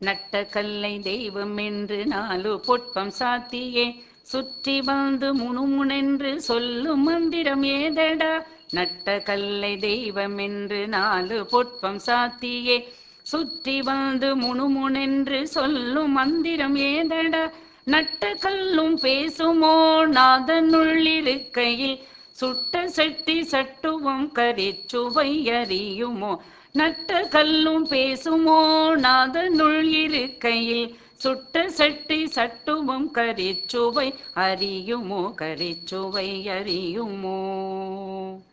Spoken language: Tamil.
நட்ட கல்லை தெய்வம் என்று நாலு பொற்பம் சாத்தியே சுற்றி வந்து முணுமுணென்று சொல்லும் மந்திரம் ஏதடா. நட்ட கல்லை தெய்வம் என்று நாலு பொற்பம் சாத்தியே சுற்றி வந்து முணுமுணென்று சொல்லும் மந்திரம் ஏதடா. நட்ட கல்லும் பேசுமோ நாதனுள்ளிருக்கையில் சுட்ட செட்டி சட்டுவம் கரிச்சுவை அறியுமோ. நட்ட கல்லும் பேசுமோ நாதனுள் இருக்கையில் சுட்ட சட்டி சட்டுவம் கரிச்சுவை அறியுமோ. கரிச்சுவை அறியுமோ.